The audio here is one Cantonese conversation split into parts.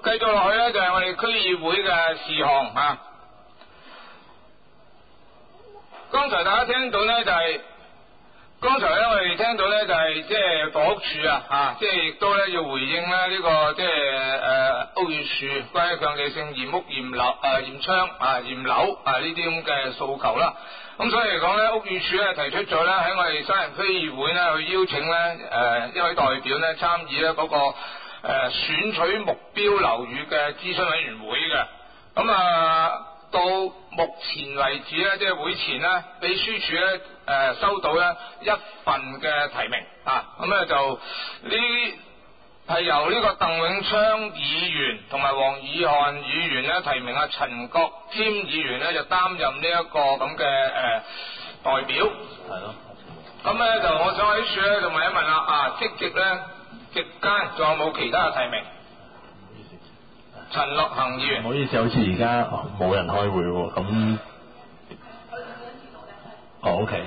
繼續落去咧就係我哋區議會嘅事項啊。剛才大家聽到咧就係、剛才咧我哋聽到咧就係即係房屋署啊，即係亦都咧要回應咧呢個即係屋宇署關於強制性驗屋驗樓驗窗驗樓呢啲咁嘅訴求啦。咁所以嚟講咧，屋宇署咧提出咗咧喺我哋西人區議會咧去邀請咧一位代表咧參與咧嗰個選取目標樓宇嘅諮詢委員會嘅。咁到目前為止咧，即係會前咧，秘書處咧收到咧一份嘅提名咁咧就呢係由呢個鄧永昌議員同埋黃以漢議員咧提名陳國添議員咧就擔任呢一個咁嘅代表。係咯。咁咧就我想喺處咧就問一問啦，積極咧席間仲有冇其他嘅提名？陳樂行議員。 唔好意思，好似而家冇人開會喎，咁。OK。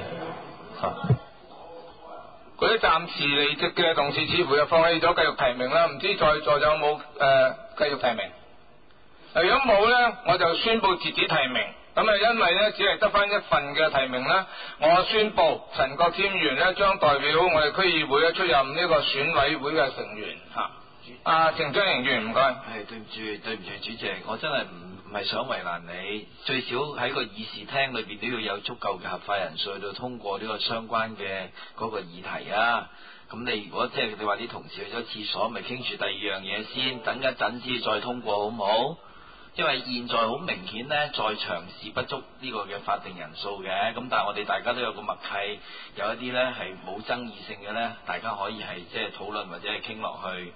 嗰啲暫時離職嘅同事似乎又放棄咗繼續提名啦，唔知在座有冇繼續提名？如果冇呢，我就宣佈截止提名。咁因為呢，只係得翻一份嘅提名呢，我宣佈陳國添議員呢將代表我哋區議會咧出任呢個選委會嘅成員程張營議員唔該。 係對唔住主席，我真係唔係想為難你，最少喺個議事廳裏邊都要有足夠嘅合法人數去到通過呢個相關嘅嗰個議題啊。咁你如果即係你話啲同事去咗廁所，咪傾住第二樣嘢先，等一陣先再通過好唔好？因為現在好明顯呢，在場是不足呢個嘅法定人數嘅，咁但係我哋大家都有個默契，有一啲呢係冇爭議性嘅呢，大家可以係即係討論或者係傾落去。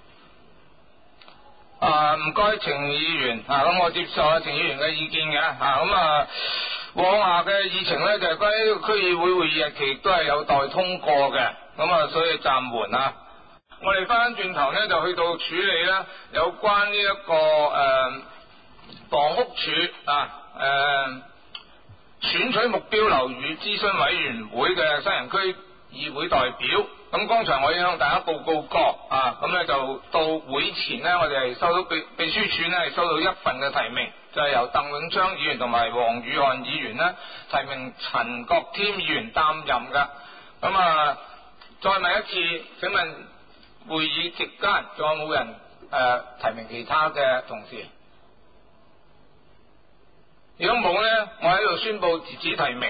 唔該，程議員咁我接受程議員嘅意見嘅往下嘅議程呢，就係關於區議會會議日期都係有待通過嘅，所以暫緩我哋翻轉頭呢，就去到處理呢有關呢一個房屋署選取目標樓宇諮詢委員會嘅西人區議會代表。咁剛才我已經向大家報告過咁咧就到會前呢，我哋係收到秘書處呢係收到一份嘅提名，就係由鄧永昌議員同埋黃宇漢議員呢提名陳國添議員擔任㗎。再問一次，請問會議席間仲有冇人提名其他嘅同事？如果冇呢，我喺度宣佈截止提名。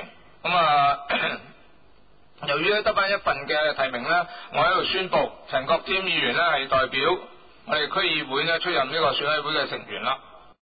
由於得翻一份嘅提名呢，我喺度宣佈陳國添議員呢係代表我哋區議會呢出任呢個選委會嘅成員啦。